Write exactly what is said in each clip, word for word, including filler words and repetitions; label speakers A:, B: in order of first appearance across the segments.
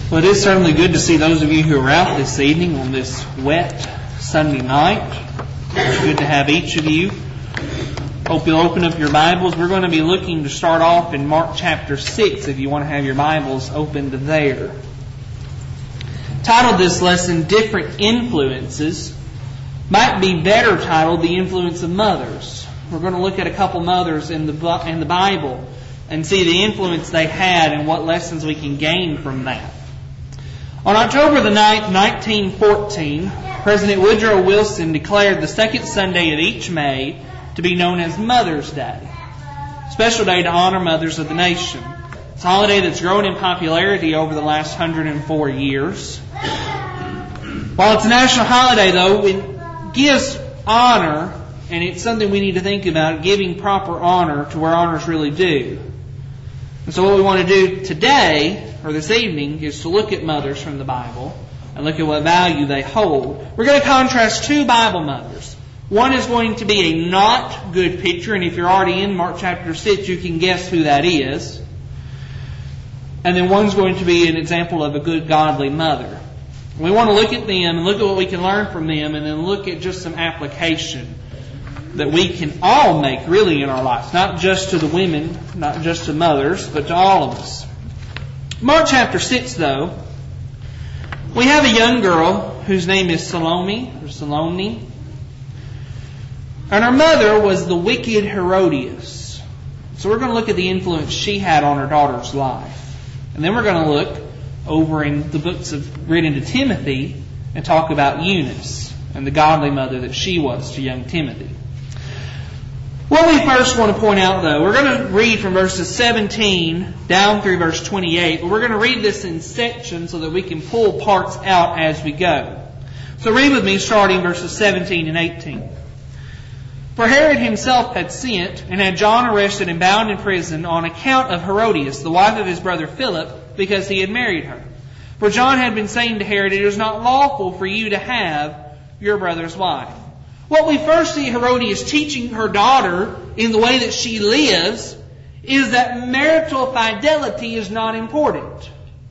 A: Well, it is certainly good to see those of you who are out this evening on this wet Sunday night. It's good to have each of you. Hope you'll open up your Bibles. We're going to be looking to start off in Mark chapter six if you want to have your Bibles opened there. Titled this lesson, Different Influences. Might be better titled, The Influence of Mothers. We're going to look at a couple mothers in the in the Bible and see the influence they had and what lessons we can gain from that. On October the ninth, nineteen fourteen, President Woodrow Wilson declared the second Sunday of each May to be known as Mother's Day, a special day to honor mothers of the nation. It's a holiday that's grown in popularity over the last one hundred four years. While it's a national holiday, though, it gives honor, and it's something we need to think about, giving proper honor to where honors really due. And so what we want to do today, or this evening, is to look at mothers from the Bible and look at what value they hold. We're going to contrast two Bible mothers. One is going to be a not good picture, and if you're already in Mark chapter six, you can guess who that is. And then one's going to be an example of a good, godly mother. We want to look at them and look at what we can learn from them, and then look at just some application that we can all make really in our lives. Not just to the women, not just to mothers, but to all of us. Mark chapter six, though, we have a young girl whose name is Salome, or Salome. And her mother was the wicked Herodias. So we're going to look at the influence she had on her daughter's life. And then we're going to look over in the books of written to Timothy and talk about Eunice and the godly mother that she was to young Timothy. What we first want to point out, though, we're going to read from verses seventeen down through verse twenty-eight, but we're going to read this in sections so that we can pull parts out as we go. So read with me starting verses seventeen and eighteen. For Herod himself had sent and had John arrested and bound in prison on account of Herodias, the wife of his brother Philip, because he had married her. For John had been saying to Herod, it is not lawful for you to have your brother's wife. What we first see Herodias teaching her daughter in the way that she lives is that marital fidelity is not important.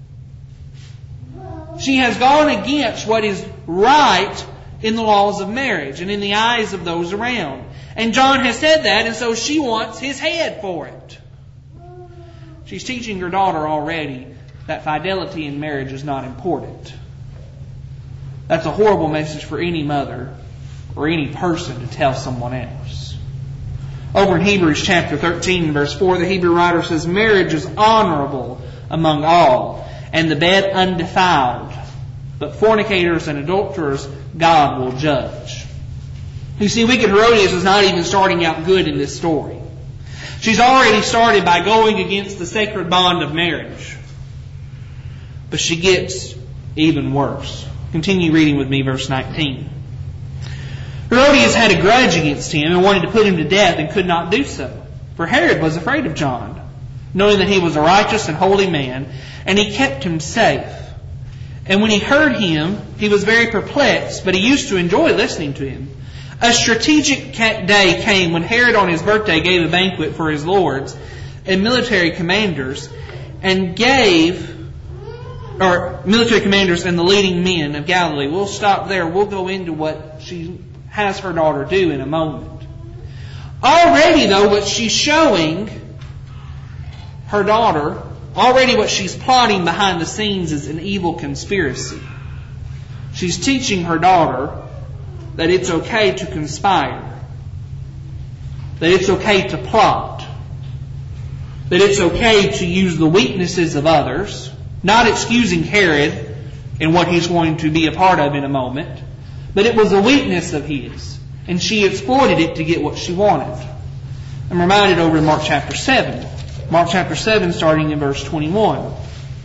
A: She has gone against what is right in the laws of marriage and in the eyes of those around. And John has said that, and so she wants his head for it. She's teaching her daughter already that fidelity in marriage is not important. That's a horrible message for any mother or any person to tell someone else. Over in Hebrews chapter thirteen, verse four, the Hebrew writer says, marriage is honorable among all, and the bed undefiled. But fornicators and adulterers God will judge. You see, wicked Herodias is not even starting out good in this story. She's already started by going against the sacred bond of marriage. But she gets even worse. Continue reading with me verse nineteen. Herodias had a grudge against him and wanted to put him to death and could not do so. For Herod was afraid of John, knowing that he was a righteous and holy man, and he kept him safe. And when he heard him, he was very perplexed, but he used to enjoy listening to him. A strategic day came when Herod on his birthday gave a banquet for his lords and military commanders, and gave, or military commanders and the leading men of Galilee. We'll stop there. We'll go into what she has her daughter do in a moment. Already, though, what she's showing her daughter, already what she's plotting behind the scenes is an evil conspiracy. She's teaching her daughter that it's okay to conspire, that it's okay to plot, that it's okay to use the weaknesses of others, not excusing Herod and what he's going to be a part of in a moment, but it was a weakness of his, and she exploited it to get what she wanted. I'm reminded over in Mark chapter seven. Mark chapter seven, starting in verse twenty-one. It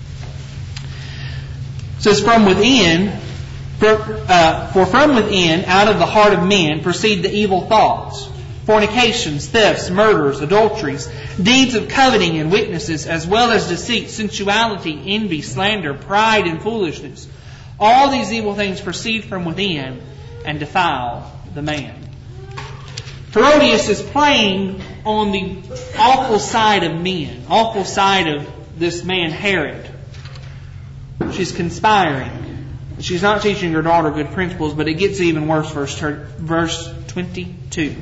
A: says, From within, for, uh, for from within, out of the heart of men, proceed the evil thoughts, fornications, thefts, murders, adulteries, deeds of coveting and witnesses, as well as deceit, sensuality, envy, slander, pride, and foolishness. All these evil things proceed from within and defile the man. Herodias is playing on the awful side of men, awful side of this man Herod. She's conspiring. She's not teaching her daughter good principles, but it gets even worse. Verse, verse twenty-two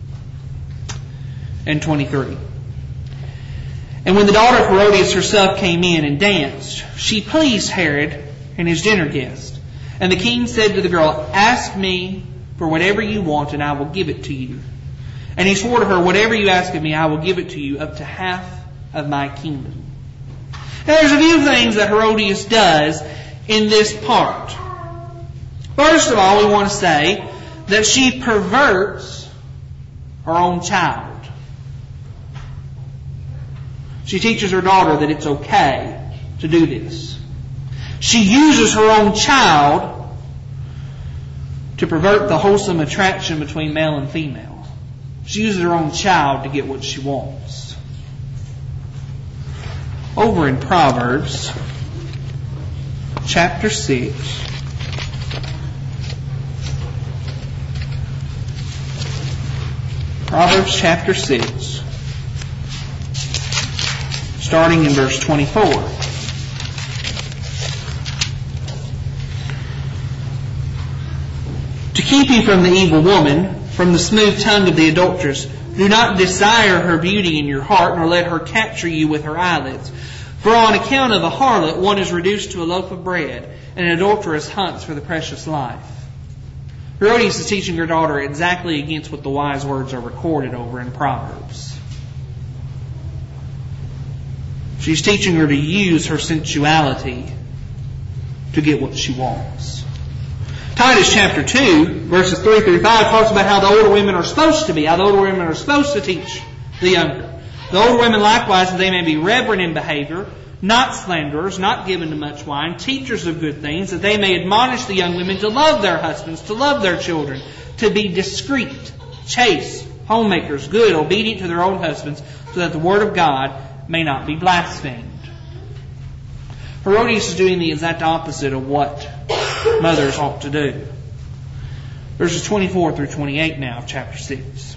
A: and twenty-three. And when the daughter of Herodias herself came in and danced, she pleased Herod and his dinner guest. And the king said to the girl, "Ask me for whatever you want, and I will give it to you." And he swore to her, "Whatever you ask of me, I will give it to you, up to half of my kingdom." Now there's a few things that Herodias does in this part. First of all, we want to say that she perverts her own child. She teaches her daughter that it's okay to do this. She uses her own child to pervert the wholesome attraction between male and female. She uses her own child to get what she wants. Over in Proverbs, chapter six, Proverbs chapter six, starting in verse twenty-four. To keep you from the evil woman, from the smooth tongue of the adulteress, do not desire her beauty in your heart, nor let her capture you with her eyelids. For on account of a harlot, one is reduced to a loaf of bread, and an adulteress hunts for the precious life. Herodias is teaching her daughter exactly against what the wise words are recorded over in Proverbs. She's teaching her to use her sensuality to get what she wants. Titus chapter two, verses three through five, talks about how the older women are supposed to be, how the older women are supposed to teach the younger. The older women likewise, that they may be reverent in behavior, not slanderers, not given to much wine, teachers of good things, that they may admonish the young women to love their husbands, to love their children, to be discreet, chaste, homemakers, good, obedient to their own husbands, so that the word of God may not be blasphemed. Herodias is doing the exact opposite of what mothers ought to do. Verses twenty-four through twenty-eight now of chapter six.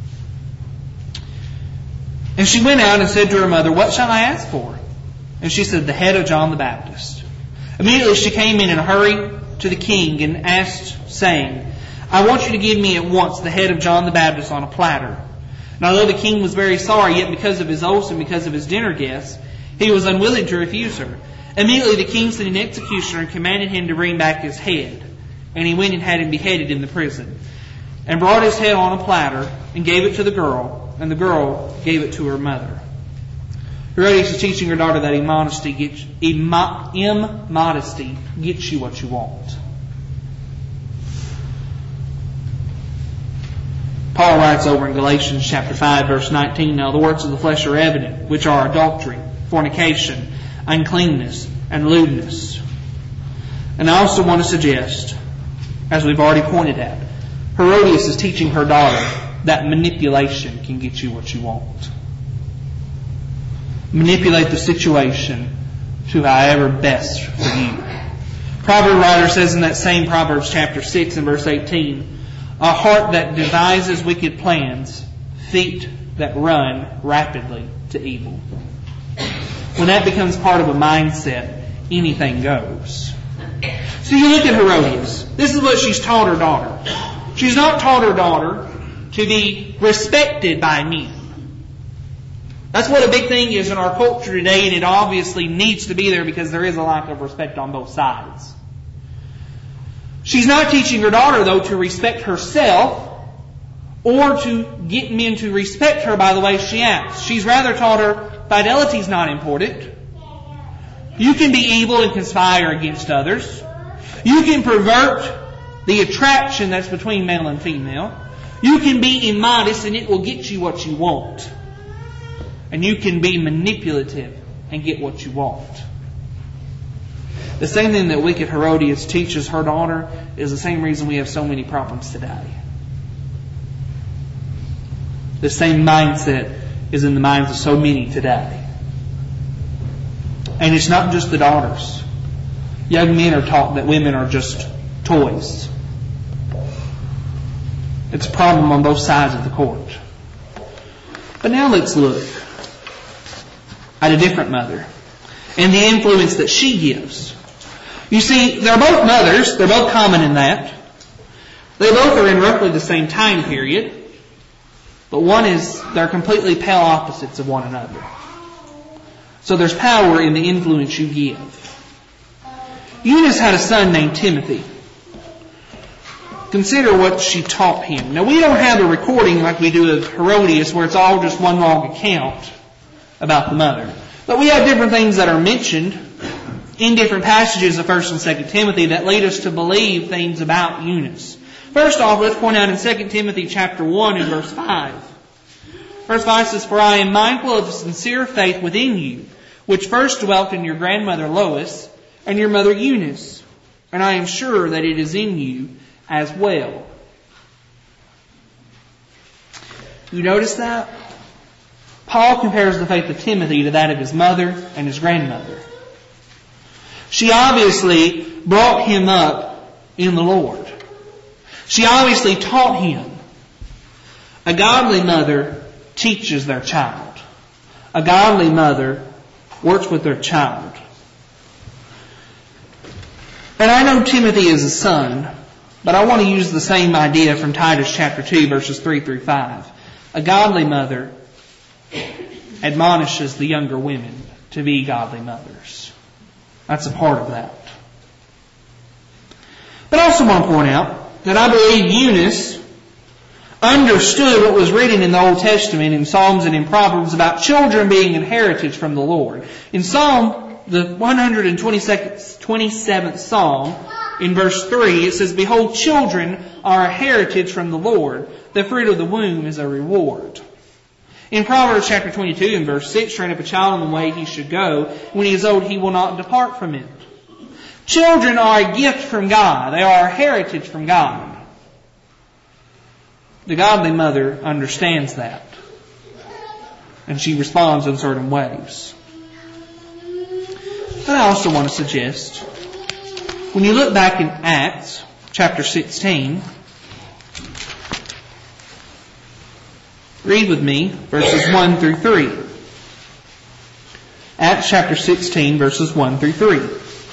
A: And she went out and said to her mother, "What shall I ask for?" And she said, "The head of John the Baptist." Immediately she came in and hurried to the king and asked, saying, "I want you to give me at once the head of John the Baptist on a platter." And although the king was very sorry, yet because of his oaths and because of his dinner guests, he was unwilling to refuse her. Immediately the king sent an executioner and commanded him to bring back his head. And he went and had him beheaded in the prison, and brought his head on a platter, and gave it to the girl, and the girl gave it to her mother. Herodias is teaching her daughter that immodesty gets, immo, immodesty gets you what you want. Paul writes over in Galatians chapter five, verse nineteen, "Now the works of the flesh are evident, which are adultery, fornication, uncleanness, and lewdness." And I also want to suggest, as we've already pointed out, Herodias is teaching her daughter that manipulation can get you what you want. Manipulate the situation to however best for you. Proverb writer says in that same Proverbs chapter six and verse eighteen, "A heart that devises wicked plans, feet that run rapidly to evil." When that becomes part of a mindset, anything goes. So you look at Herodias. This is what she's taught her daughter. She's not taught her daughter to be respected by men. That's what a big thing is in our culture today, and it obviously needs to be there because there is a lack of respect on both sides. She's not teaching her daughter, though, to respect herself or to get men to respect her by the way she acts. She's rather taught her fidelity is not important. You can be evil and conspire against others. You can pervert the attraction that's between male and female. You can be immodest and it will get you what you want. And you can be manipulative and get what you want. The same thing that wicked Herodias teaches her daughter is the same reason we have so many problems today. The same mindset is in the minds of so many today. And it's not just the daughters. Young men are taught that women are just toys. It's a problem on both sides of the court. But now let's look at a different mother and the influence that she gives You see, they're both mothers. They're both common in that. They both are in roughly the same time period. But one is, they're completely pale opposites of one another. So there's power in the influence you give. Eunice had a son named Timothy. Consider what she taught him. Now, we don't have a recording like we do of Herodias where it's all just one long account about the mother. But we have different things that are mentioned in different passages of First and Second Timothy that lead us to believe things about Eunice. First off, let's point out in Second Timothy chapter one and verse five. Verse five says, "For I am mindful of the sincere faith within you, which first dwelt in your grandmother Lois and your mother Eunice, and I am sure that it is in you as well." You notice that? Paul compares the faith of Timothy to that of his mother and his grandmother. She obviously brought him up in the Lord. She obviously taught him. A godly mother teaches their child. A godly mother works with their child. And I know Timothy is a son, but I want to use the same idea from Titus chapter two, verses three through five. A godly mother admonishes the younger women to be godly mothers. That's a part of that. But I also want to point out that I believe Eunice understood what was written in the Old Testament in Psalms and in Proverbs about children being an heritage from the Lord. In Psalm, the one hundred twenty-seventh Psalm, in verse three, it says, "Behold, children are a heritage from the Lord. The fruit of the womb is a reward." In Proverbs chapter twenty-two and verse six, "Train up a child in the way he should go. When he is old, he will not depart from it." Children are a gift from God. They are a heritage from God. The godly mother understands that. And she responds in certain ways. But I also want to suggest, when you look back in Acts chapter sixteen, read with me verses one through three. Acts chapter sixteen, verses one through three.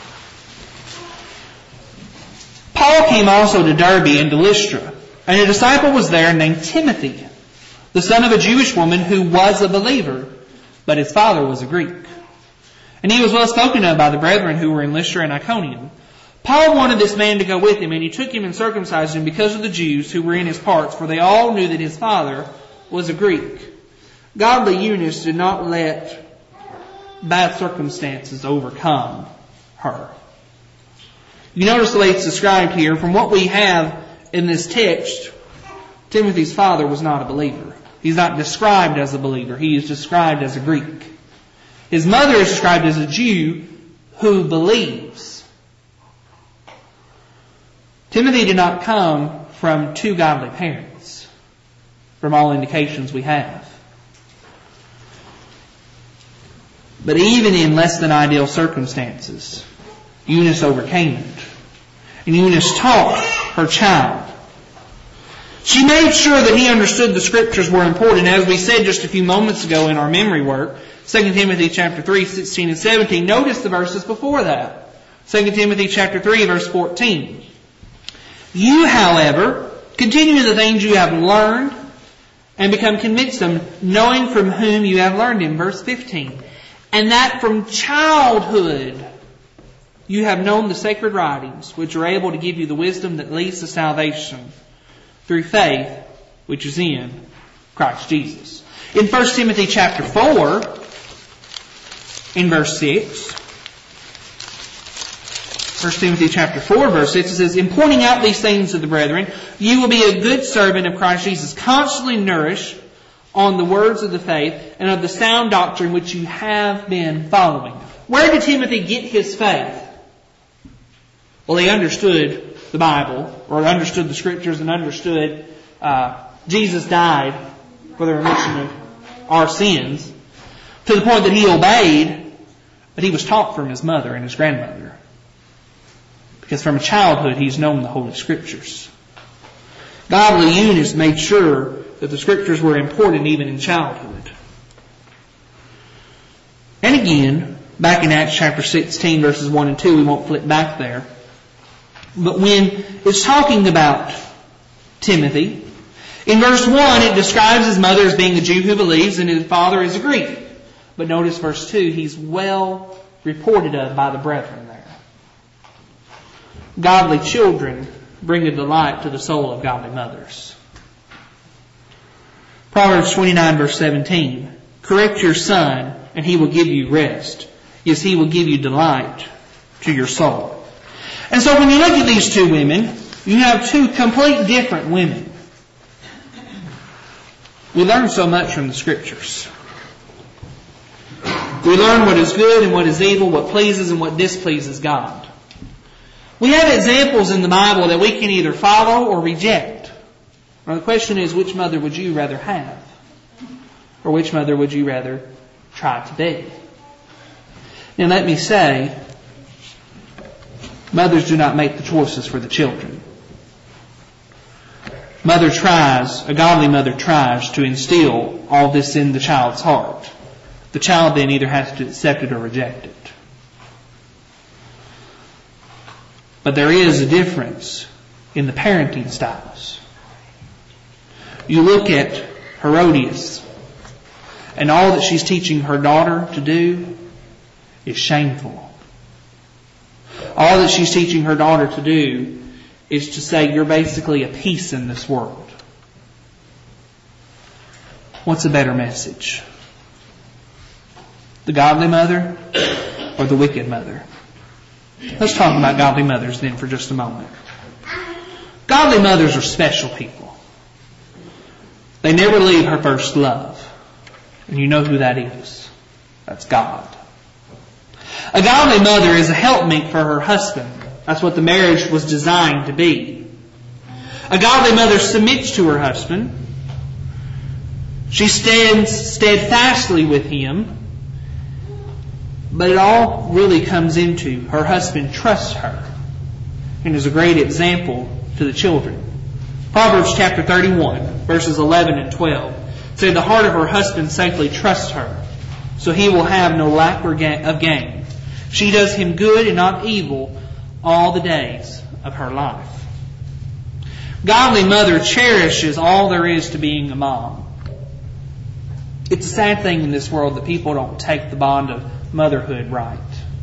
A: "Paul came also to Derbe and to Lystra, and a disciple was there named Timothy, the son of a Jewish woman who was a believer, but his father was a Greek. And he was well spoken of by the brethren who were in Lystra and Iconium. Paul wanted this man to go with him, and he took him and circumcised him because of the Jews who were in his parts, for they all knew that his father was a Greek." Godly Eunice did not let bad circumstances overcome her. You notice the way it's described here. From what we have in this text, Timothy's father was not a believer. He's not described as a believer. He is described as a Greek. His mother is described as a Jew who believes. Timothy did not come from two godly parents, from all indications we have. But even in less than ideal circumstances, Eunice overcame it. And Eunice taught her child. She made sure that he understood the Scriptures were important. As we said just a few moments ago in our memory work, Second Timothy chapter three, sixteen and seventeen. Notice the verses before that. Second Timothy chapter three, verse fourteen. "You, however, continue the things you have learned and become convinced of them, knowing from whom you have learned them." Verse fifteen. "And that from childhood you have known the sacred writings, which are able to give you the wisdom that leads to salvation through faith, which is in Christ Jesus." In First Timothy chapter four, in verse six, First Timothy chapter four, verse six, it says, "In pointing out these things to the brethren, you will be a good servant of Christ Jesus, constantly nourished on the words of the faith and of the sound doctrine which you have been following." Where did Timothy get his faith? Well, he understood the Bible, or understood the Scriptures, and understood uh, Jesus died for the remission of our sins, to the point that he obeyed, but he was taught from his mother and his grandmother. Because from childhood he's known the Holy Scriptures. Godly Eunice made sure that the Scriptures were important even in childhood. And again, back in Acts chapter sixteen, verses one and two. We won't flip back there. But when it's talking about Timothy, in verse one, it describes his mother as being a Jew who believes and his father is a Greek. But notice verse two, he's well reported of by the brethren there. Godly children bring a delight to the soul of godly mothers. Proverbs twenty-nine, verse seventeen. Correct your son, and he will give you rest. Yes, he will give you delight to your soul. And so when you look at these two women, you have two complete different women. We learn so much from the Scriptures. We learn what is good and what is evil, what pleases and what displeases God. We have examples in the Bible that we can either follow or reject. Now the question is, which mother would you rather have? Or which mother would you rather try to be? Now let me say, mothers do not make the choices for the children. Mother tries, a godly mother tries to instill all this in the child's heart. The child then either has to accept it or reject it. But there is a difference in the parenting styles. You look at Herodias, and all that she's teaching her daughter to do is shameful. All that she's teaching her daughter to do is to say, you're basically a piece in this world. What's a better message? The godly mother or the wicked mother? Let's talk about godly mothers then for just a moment. Godly mothers are special people. They never leave her first love. And you know who that is. That's God. A godly mother is a helpmeet for her husband. That's what the marriage was designed to be. A godly mother submits to her husband. She stands steadfastly with him. But it all really comes into her husband trusts her and is a great example to the children. Proverbs chapter thirty-one, verses eleven and twelve say, the heart of her husband safely trusts her, so he will have no lack of gain. She does him good and not evil all the days of her life. Godly mother cherishes all there is to being a mom. It's a sad thing in this world that people don't take the bond of motherhood right.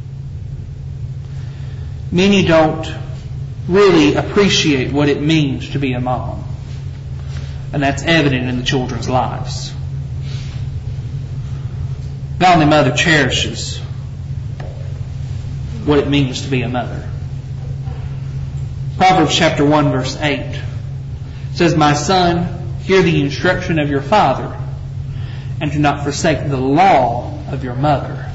A: Many don't really appreciate what it means to be a mom. And that's evident in the children's lives. Godly mother cherishes what it means to be a mother. Proverbs chapter one, verse eight says, my son, hear the instruction of your father, and do not forsake the law of your mother.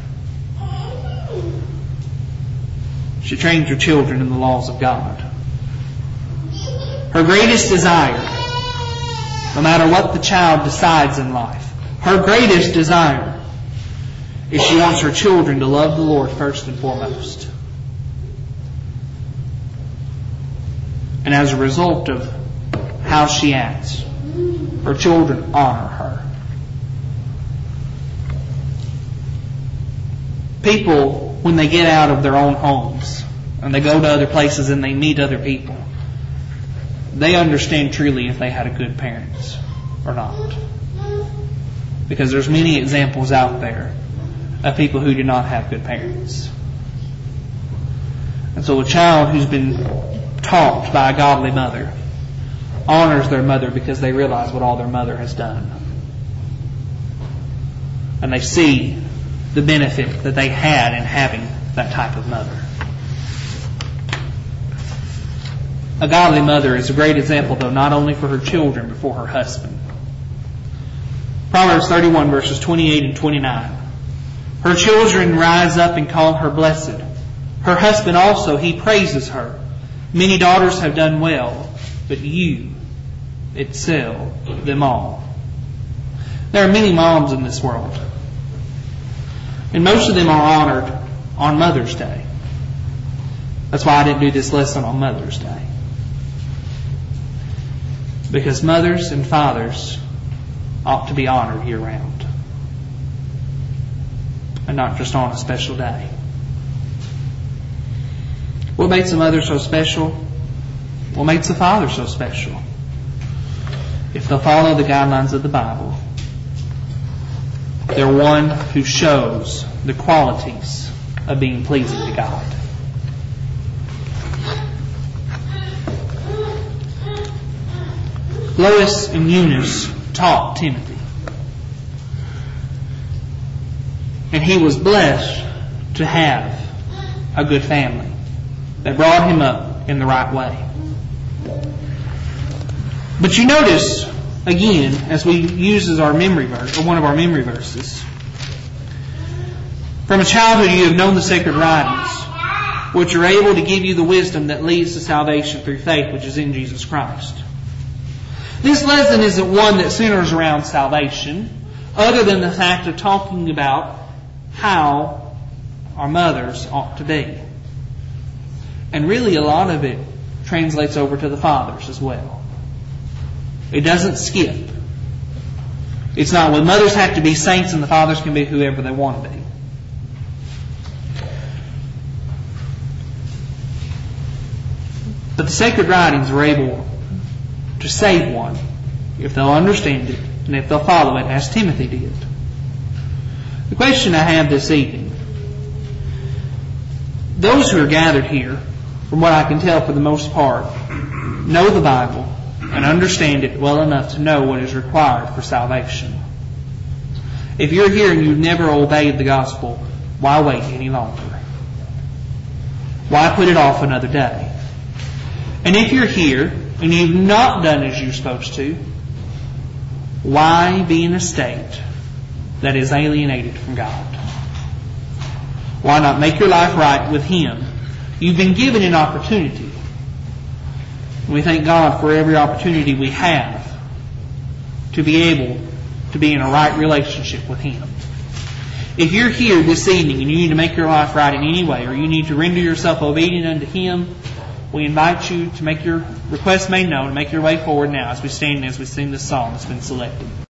A: She trains her children in the laws of God. Her greatest desire, no matter what the child decides in life, her greatest desire is she wants her children to love the Lord first and foremost. And as a result of how she acts, her children honor her. People, when they get out of their own homes and they go to other places and they meet other people, they understand truly if they had a good parents or not. Because there's many examples out there of people who do not have good parents. And so a child who's been taught by a godly mother honors their mother because they realize what all their mother has done. And they see the benefit that they had in having that type of mother. A godly mother is a great example, though, not only for her children, but for her husband. Proverbs thirty-one, verses twenty-eight and twenty-nine. Her children rise up and call her blessed. Her husband also, he praises her. Many daughters have done well, but you excel them all. There are many moms in this world. And most of them are honored on Mother's Day. That's why I didn't do this lesson on Mother's Day. Because mothers and fathers ought to be honored year round. and not just on a special day. What makes the mother so special? What makes the father so special? If they'll follow the guidelines of the Bible, they're one who shows the qualities of being pleasing to God. Lois and Eunice taught Timothy. And he was blessed to have a good family that brought him up in the right way. But you notice, again, as we use as our memory verse, or one of our memory verses, from a childhood you have known the sacred writings, which are able to give you the wisdom that leads to salvation through faith, which is in Jesus Christ. This lesson isn't one that centers around salvation, other than the fact of talking about how our mothers ought to be. And really a lot of it translates over to the fathers as well. It doesn't skip. It's not, well, mothers have to be saints and the fathers can be whoever they want to be. But the sacred writings are able to save one if they'll understand it and if they'll follow it as Timothy did. The question I have this evening, those who are gathered here, from what I can tell for the most part, know the Bible and understand it well enough to know what is required for salvation. If you're here and you've never obeyed the gospel, why wait any longer? Why put it off another day? And if you're here and you've not done as you're supposed to, why be in a state that is alienated from God? Why not make your life right with Him? You've been given an opportunity. And we thank God for every opportunity we have to be able to be in a right relationship with Him. If you're here this evening and you need to make your life right in any way, or you need to render yourself obedient unto Him, we invite you to make your request made known and make your way forward now as we stand and as we sing this song that's been selected.